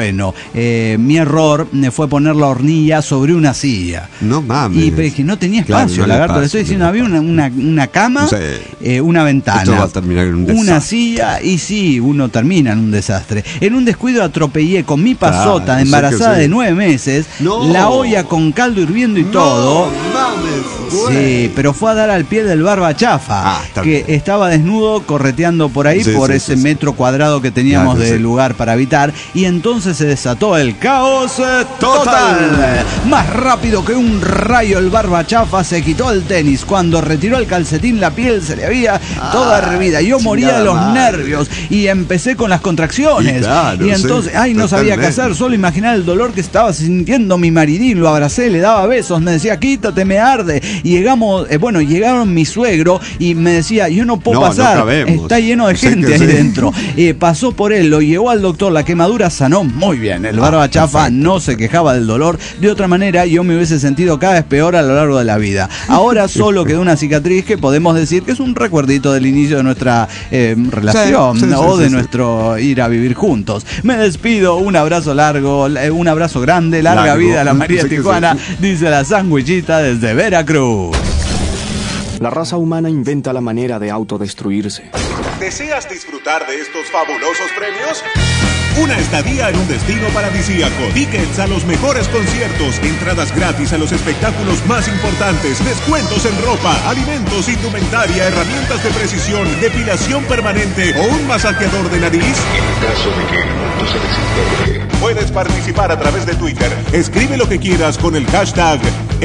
mi error fue poner la hornilla sobre una silla. No mames. Y dije, no tenía espacio, lagarto. Le estoy diciendo, había una cama, una ventana, esto va a terminar en un desastre. Una silla y sí, uno termina en un desastre. En un descuido atropellé con mi pasota embarazada de 9 meses, la olla con caldo hirviendo y todo. Mames, sí, pero fue a dar al pie del Barba Chafa, que estaba desnudo correteando por ahí, por ese metro cuadrado que teníamos de lugar para habitar, y entonces se desató el caos total. Más rápido que un rayo el Barba Chafa se quitó el tenis. Cuando retiró el calcetín, la piel se le había toda hervida. Yo moría de los nervios y empecé con las contracciones. Y entonces, no sabía qué hacer, solo imaginar el dolor que estaba sintiendo mi maridín. Lo abracé, le daba besos, me decía, quítate, me arde. Y llegaron mi suegro y me decía, yo no puedo pasar, está lleno de gente ahí dentro. Pasó por él, lo llevó al doctor, la quemadura sanó muy bien. El barba chafa no se quejaba del dolor. De otra manera, yo me hubiese sentido cada vez peor a lo largo de la vida. Ahora solo quedó una cicatriz que podemos decir que es un recuerdito del inicio de nuestra relación de nuestro ir a vivir juntos. Me despido, un abrazo largo, un abrazo grande, larga vida a la María Tijuana, dice la sandwichita desde Veracruz. La raza humana inventa la manera de autodestruirse. ¿Deseas disfrutar de estos fabulosos premios? Una estadía en un destino paradisíaco, tickets a los mejores conciertos, entradas gratis a los espectáculos más importantes, descuentos en ropa, alimentos, indumentaria, herramientas de precisión, depilación permanente o un masajeador de nariz. En caso de que el mundo se desintegre, puedes participar a través de Twitter. Escribe lo que quieras con el hashtag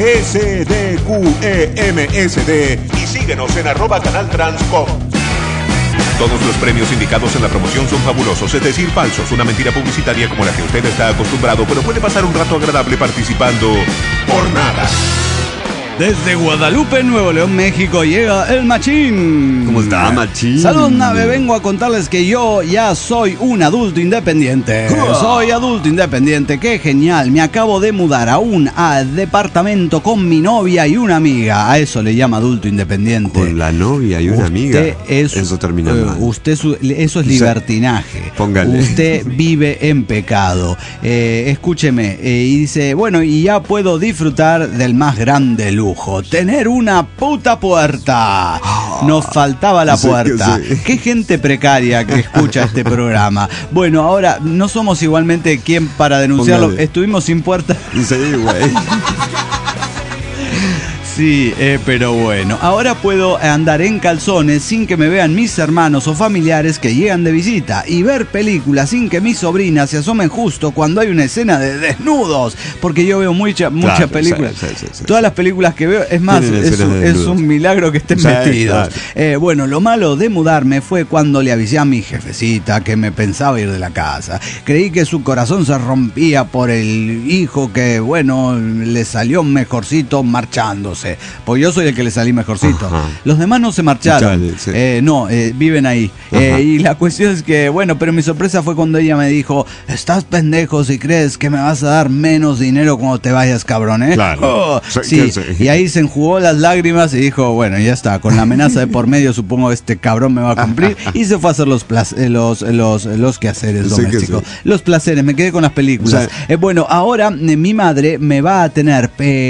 SDQEMSD y síguenos en @canaltranscom. Todos los premios indicados en la promoción son fabulosos, es decir, falsos, una mentira publicitaria como la que usted está acostumbrado, pero puede pasar un rato agradable participando por nada. Desde Guadalupe, Nuevo León, México, llega el Machín. ¿Cómo está, Machín? Saludos, nave. Vengo a contarles que yo ya soy un adulto independiente. Soy adulto independiente. ¡Qué genial! Me acabo de mudar a un departamento con mi novia y una amiga. A eso le llama adulto independiente. Con la novia y una amiga. Eso termina mal. Eso es libertinaje. Póngale. Usted vive en pecado. Escúcheme. Y dice, bueno, y ya puedo disfrutar del más grande lujo. Tener una puta puerta. Nos faltaba la puerta. Qué gente precaria que escucha este programa. Bueno, ahora no somos igualmente quien para denunciarlo. Póngale. Estuvimos sin puerta. Sí, güey. Sí, pero bueno, ahora puedo andar en calzones sin que me vean mis hermanos o familiares que llegan de visita y ver películas sin que mis sobrinas se asomen justo cuando hay una escena de desnudos, porque yo veo muchas películas. Sí. Todas las películas que veo, es más, es un milagro que estén metidos. Claro. Bueno, lo malo de mudarme fue cuando le avisé a mi jefecita que me pensaba ir de la casa. Creí que su corazón se rompía por el hijo que, bueno, le salió mejorcito marchándose. Pues yo soy el que le salí mejorcito. Ajá. Los demás no se marcharon. Viven ahí. Y la cuestión es que, bueno, pero mi sorpresa fue cuando ella me dijo, estás pendejo si crees que me vas a dar menos dinero cuando te vayas, cabrón, ¿eh? Claro. Sí. Y ahí se enjugó las lágrimas y dijo, bueno, ya está, con la amenaza de por medio supongo que este cabrón me va a cumplir. Y se fue a hacer los quehaceres domésticos. Los placeres, me quedé con las películas. Bueno, ahora mi madre me va a tener,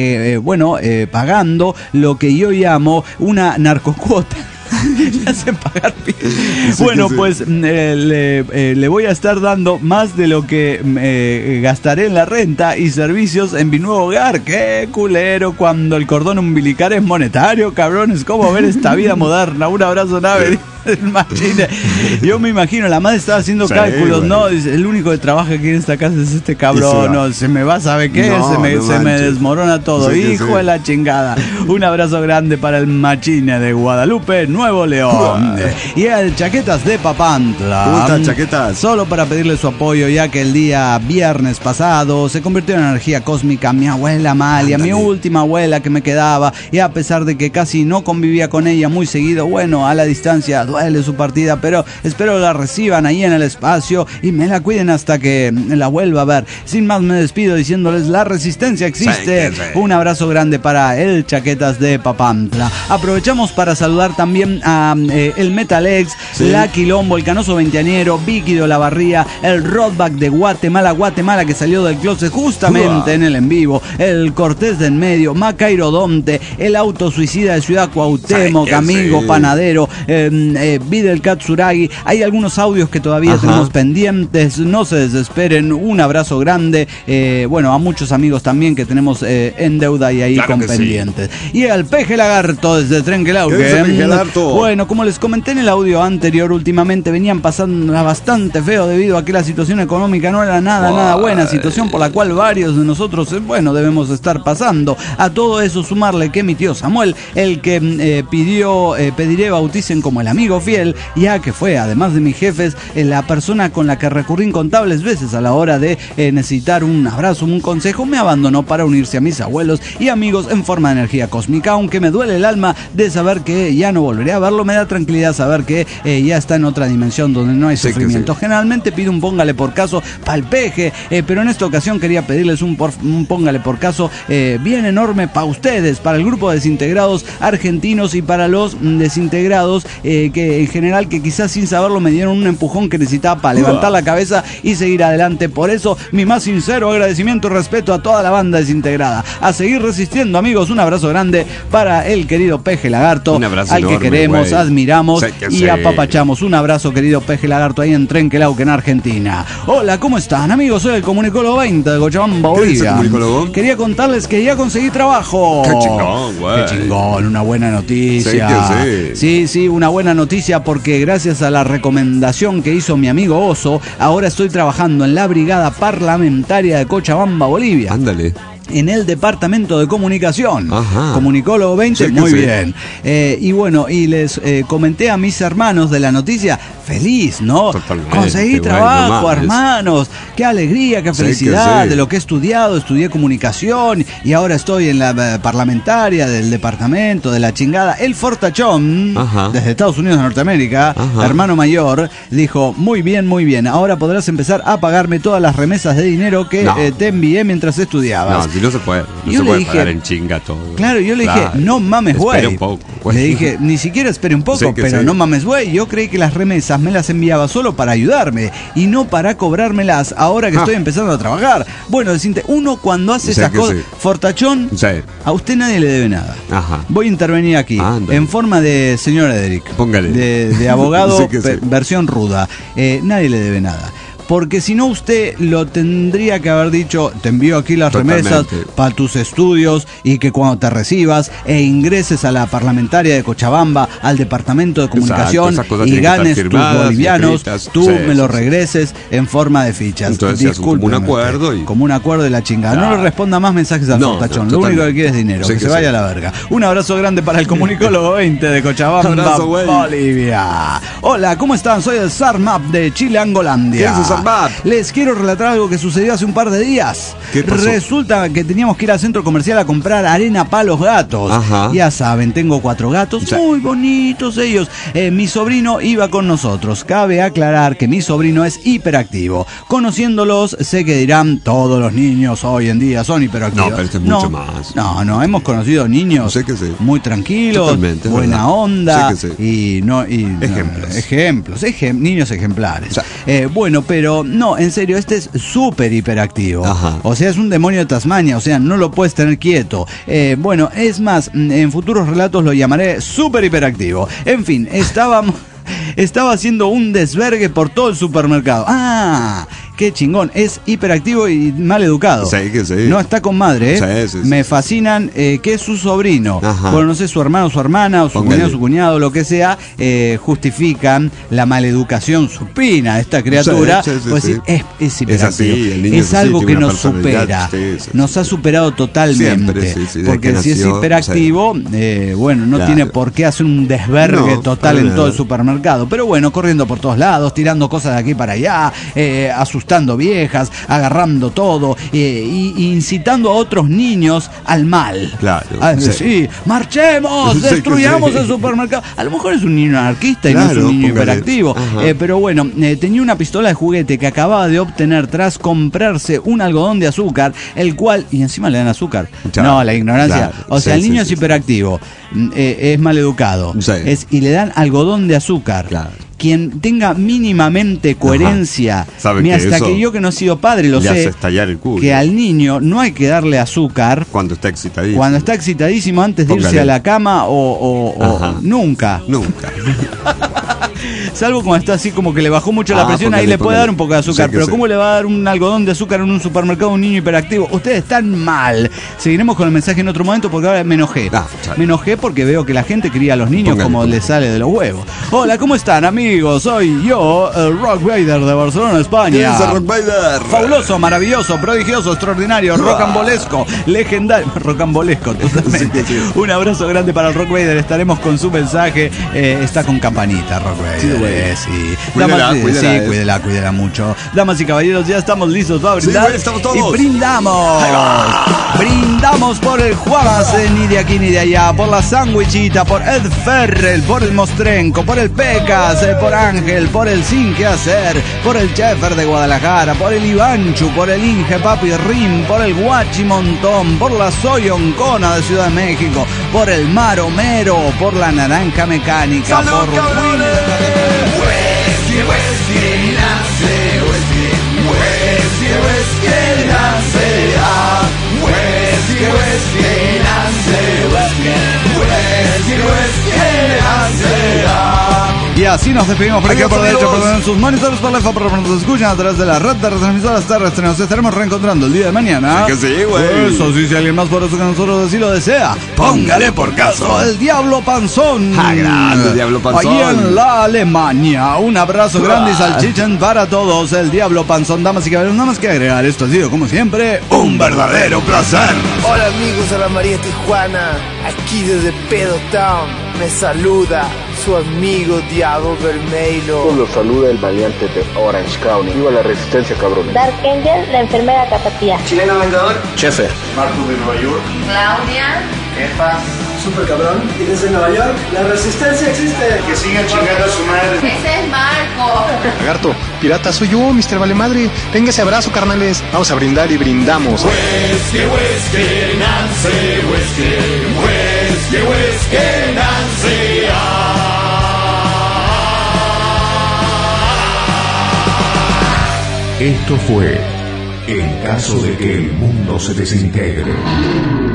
pagando lo que yo llamo una narcocuota. Le hacen pagar. Bueno, pues le voy a estar dando más de lo que gastaré en la renta y servicios en mi nuevo hogar. ¡Qué culero! Cuando el cordón umbilical es monetario, cabrones. ¿Cómo ver esta vida moderna? Un abrazo, nave. Yo me imagino, la madre estaba haciendo cálculos, bueno. ¿No? Dice, el único que trabaja aquí en esta casa es este cabrón, no, se me va, ¿sabe qué? Se me desmorona todo, hijo de la chingada. Un abrazo grande para el Machine de Guadalupe, Nuevo León. Y el Chaquetas de Papantla. ¿Cómo estás, Chaquetas? Solo para pedirle su apoyo, ya que el día viernes pasado se convirtió en energía cósmica mi abuela Amalia, mi última abuela que me quedaba, y a pesar de que casi no convivía con ella muy seguido, bueno, a la distancia duele su partida, pero espero la reciban ahí en el espacio y me la cuiden hasta que la vuelva a ver. Sin más me despido diciéndoles la resistencia existe. Un abrazo grande para el Chaquetas de Papantla. Aprovechamos para saludar también a el Metalex, la Quilombo, el Canoso Veinteañero, Vicky de Olavarría, el Rodback de Guatemala que salió del closet justamente en el en vivo, el Cortés de en medio, Macairo Domte, el Auto Suicida de Ciudad Cuauhtémoc, amigo panadero, Videl Katsuragi. Hay algunos audios que todavía tenemos pendientes, no se desesperen. Un abrazo grande, a muchos amigos también que tenemos en deuda y ahí con pendientes. y al Peje Lagarto desde Trenquelauquen. Bueno, como les comenté en el audio anterior, últimamente venían pasando bastante feo debido a que la situación económica no era nada buena, situación por la cual varios de nosotros, debemos estar pasando. A todo eso sumarle que mi tío Samuel, el que pediré bauticen como el amigo fiel, ya que fue, además de mis jefes, la persona con la que recurrí incontables veces a la hora de necesitar un abrazo, un consejo, me abandonó para unirse a mis abuelos y amigos en forma de energía cósmica. Aunque me duele el alma de saber que ya no volveré a verlo, me da tranquilidad saber que ya está en otra dimensión donde no hay sufrimiento. Generalmente pido un póngale por caso para el Peje, pero en esta ocasión quería pedirles un póngale por caso bien enorme para ustedes, para el grupo de desintegrados argentinos y para los desintegrados que en general, que quizás sin saberlo me dieron un empujón que necesitaba para levantar la cabeza y seguir adelante. Por eso mi más sincero agradecimiento y respeto a toda la banda desintegrada. A seguir resistiendo, amigos. Un abrazo grande para el querido Peje Lagarto, al enorme, que queremos, admiramos y apapachamos. Un abrazo, querido Peje Lagarto, ahí en Trenquelauquen, en Argentina. Hola, ¿cómo están, amigos? Soy el Comunicólogo 20 de Cochabamba, Bolivia. Quería contarles que ya conseguí trabajo. ¡Qué chingón, güey! ¡Qué chingón! Una buena noticia. Sí, una buena noticia, porque gracias a la recomendación que hizo mi amigo Oso, ahora estoy trabajando en la Brigada Parlamentaria de Cochabamba, Bolivia. Ándale. En el departamento de comunicación. Ajá. Comunicólogo 20, sí, muy bien. Y bueno, y les comenté a mis hermanos de la noticia, feliz, ¿no? Totalmente. Conseguí trabajo, hermanos. Qué alegría, qué felicidad de lo que he estudiado. Estudié comunicación y ahora estoy en la parlamentaria del departamento de la chingada. El fortachón, desde Estados Unidos de Norteamérica, hermano mayor, dijo, muy bien, ahora podrás empezar a pagarme todas las remesas de dinero que te envié mientras estudiabas. No se puede. No se puede pagar en chinga todo. Claro, yo le dije, no mames, güey. Espera un poco, güey. Le dije, ni siquiera espere un poco, pero no mames, güey. Yo creí que las remesas me las enviaba solo para ayudarme y no para cobrármelas ahora que estoy empezando a trabajar. Bueno, uno cuando hace esas cosas, fortachón, a usted nadie le debe nada. Voy a intervenir aquí en forma de señor Ederic. Póngale. De abogado, versión ruda. Nadie le debe nada. Porque si no, usted lo tendría que haber dicho, te envío aquí las remesas para tus estudios y que cuando te recibas e ingreses a la parlamentaria de Cochabamba, al departamento de comunicación, y ganes tus bolivianos, tú me lo regreses en forma de fichas. Entonces, como un acuerdo. Como un acuerdo de la chingada. No le responda más mensajes al fortachón. Lo único que quiere es dinero. Que se vaya a la verga. Un abrazo grande para el Comunicólogo 20 de Cochabamba, Bolivia. Hola, ¿cómo están? Soy el Sarmap de Chile, Angolandia. Les quiero relatar algo que sucedió hace un par de días. Resulta que teníamos que ir al centro comercial a comprar arena para los gatos. Ya saben, tengo 4 gatos, muy bonitos ellos. Mi sobrino iba con nosotros. Cabe aclarar que mi sobrino es hiperactivo. Conociéndolos, sé que dirán, todos los niños hoy en día son hiperactivos. No, pero este es mucho más. No, hemos conocido niños muy tranquilos, buena onda, ejemplos, niños ejemplares. Bueno, pero no, en serio, este es súper hiperactivo. O sea, es un demonio de Tasmania, o sea, no lo puedes tener quieto. Bueno, es más, en futuros relatos lo llamaré súper hiperactivo. En fin, estaba haciendo un desvergue por todo el supermercado. Qué chingón, es hiperactivo y mal educado. No está con madre, me fascinan, que es su sobrino. Bueno, no sé, su hermano, su hermana, o su cuñado, lo que sea, justifican la maleducación supina de esta criatura. Pues es hiperactivo. Es algo que nos supera. Nos ha superado totalmente. Porque si es hiperactivo, bueno, no tiene por qué hacer un desvergue total en todo el supermercado. Pero bueno, corriendo por todos lados, tirando cosas de aquí para allá, asustando viejas, agarrando todo, incitando a otros niños al mal. Marchemos, destruyamos el supermercado. A lo mejor es un niño anarquista y no es un niño hiperactivo. Pero bueno, tenía una pistola de juguete que acababa de obtener tras comprarse un algodón de azúcar, el cual, y encima le dan azúcar. No, la ignorancia. O sea, el niño es hiperactivo, es mal educado, y le dan algodón de azúcar. Quien tenga mínimamente coherencia, hasta que yo que no he sido padre lo sé, que al niño no hay que darle azúcar cuando está excitadísimo, antes de irse a la cama o nunca. Salvo cuando está así como que le bajó mucho la presión, ahí le puede dar un poco de azúcar. Pero ¿cómo le va a dar un algodón de azúcar en un supermercado a un niño hiperactivo? Ustedes están mal. Seguiremos con el mensaje en otro momento porque ahora me enojé. Me enojé porque veo que la gente cría a los niños como les sale de los huevos. Hola, ¿cómo están, amigos? Soy yo, el Rock Vader de Barcelona, España. ¿Quién es el Rock Vader? Fabuloso, maravilloso, prodigioso, extraordinario, rocambolesco, legendario. Rocambolesco, totalmente. Un abrazo grande para el Rock Vader. Estaremos con su mensaje. Está con campanita, Rock Vader. Sí. Cuídela mucho. Damas y caballeros, ya estamos listos para brindar. Sí, estamos todos. Y brindamos. Brindamos por el Juagas, ni de aquí ni de allá, por la Sandwichita, por Ed Ferrell, por el Mostrenco, por el Pecas, por Ángel, por el Sin Que Hacer, por el Chefer de Guadalajara, por el Ivanchu, por el Inge Papi Rim, por el Guachimontón, por la Soy Oncona de Ciudad de México, por el Maromero, por la Naranja Mecánica, por Y así nos despedimos por aquí por derecho, por sus monitores, por la FA, por nos escuchan a través de la red de retransmisoras terrestres. Nos estaremos reencontrando el día de mañana. Sí que sí, güey. Eso sí, si alguien más poderoso que nosotros así lo desea, póngale por caso el Diablo Panzón. Grande Diablo Panzón. Allí en la Alemania. Un abrazo grande y salchichen para todos. El Diablo Panzón, damas y caballeros, nada más que agregar. Esto ha sido, como siempre, un verdadero placer. Hola amigos de la María Tijuana, aquí desde Pedo Town, me saluda su amigo Diablo Vermelho. Los saluda el valiente de Orange County. Viva la resistencia, cabrón. Dark Angel, la enfermera Tapatía. Chileno Vengador. Chefe. Marco de Nueva York. Claudia. Jefa. Super cabrón. Y desde Nueva York, la resistencia existe. Que sigan chingando a su madre. Ese es Marco. Lagarto, pirata soy yo, Mr. Valemadre. Venga ese abrazo, carnales. Vamos a brindar y brindamos. Whisky, whisky, Nancy, whisky, whisky, whisky, Nancy. Esto fue En caso de que el mundo se desintegre.